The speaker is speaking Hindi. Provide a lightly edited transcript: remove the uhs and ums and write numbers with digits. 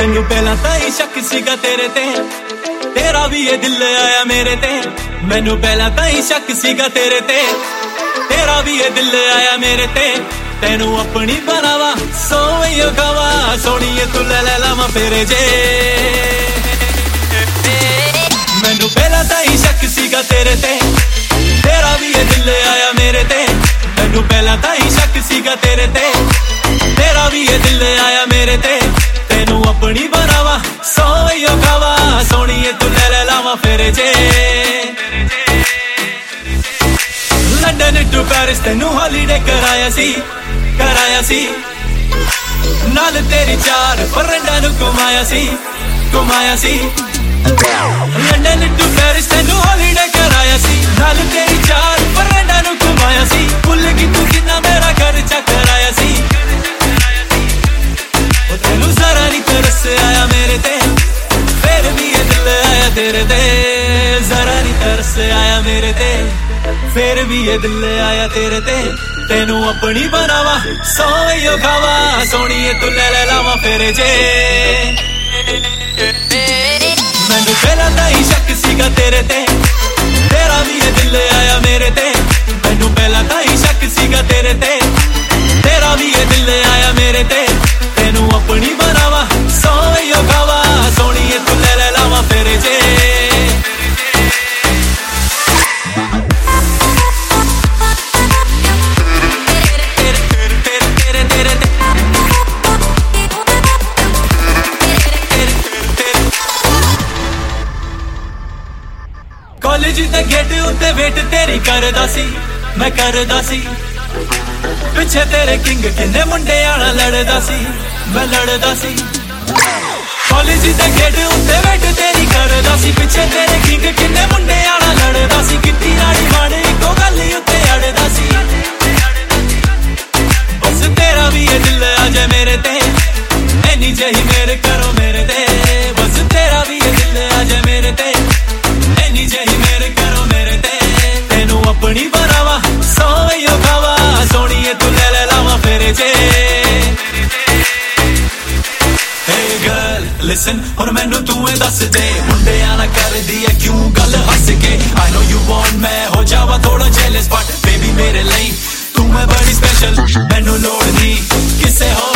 मैनू पहला ताई शक सीगा तेरे ते, तेरा भी ये दिल आया मेरे ते। मैनू पहला ताई शक सीगा तेरे ते, तेरा भी ये दिल आया मेरे ते। तेनू अपनी बनावा सोइयो खावा, सोनिए तू ले लावा फेरे जे। मैनू पहला ताई शक सीगा तेरे ते, तेरा भी ये दिल आया मेरे ते। मैनू पहला ताई शक सीगा तेरे ते, तेरा भी ये दिल आया मेरे ते। तेनू अपनी बनावा सोइयो खावा, सोनिए तू ले लावा फेरे जे। लंदन टू पेरिस तेनू हॉलीडे कराया सी, कराया सी। नाल तेरी चार फ्रेंडां नू घुमाया सी, घुमाया सी। लंदन टू पेरिस तेनू हॉलीडे कराया सी, नाल तेरी चार फ्रेंडां नू घुमाया सी। भुल गई तू किन्ना मेरा खर्चा कराया सी। ओ तेनू जरा नहीं तरस आया मेरे ते, फिर भी ये दिल आया तेरे ते। जरा नहीं तरस आया मेरे ते, फिर भी ये दिल आया तेरे ते। तेनू अपनी बनावा सोइयो खावा, सोनिए तू ले लावा फेरे जे। मैनू पहला ताई शक सीगा तेरे ते, तेरा भी ये दिल आया मेरे ते। मैनू पहला ताई शक सीगा तेरे ते, तेरा भी ये दिल आया मेरे ते। तेनू अपनी बनावा सोइयो खावा, सोनिए तू ले लावा फेरे जे। कॉलेज दे गेट उत्ते वेट तेरी करदा सी, मैं करदा सी। पिछे तेरे किंग किन्ने मुंडे आना लड़दा सी, मैं लड़दा सी। कॉलेज दे गेट उत्ते वेट तेरी करदा सी, पिछे तेरे किंग किन्ने मुंडे आना लड़दा सी। कित्ती राड़ी माने इको गल उत्ते अड़दा सी। बस तेरा भी ये दिल आ जाए मेरे ते, एनी जही मेरे करो मेरे ते। बस तेरा भी ये दिल आ जाए मेरे ते, एनी जही मेरे करो मेरे ते। तेनू अपनी बनावा सोइयो खावा, सोनिए तू ले लावा फेरे जे। Hey girl, listen, और मैनू तू दस दे, मुंडे आना कर दिया क्यों गल हस के। I know you want मैं हो जावा थोड़ा jealous, but baby मेरे लिए तू मैं बड़ी स्पेशल। मैनू लोड़ नहीं किसे हो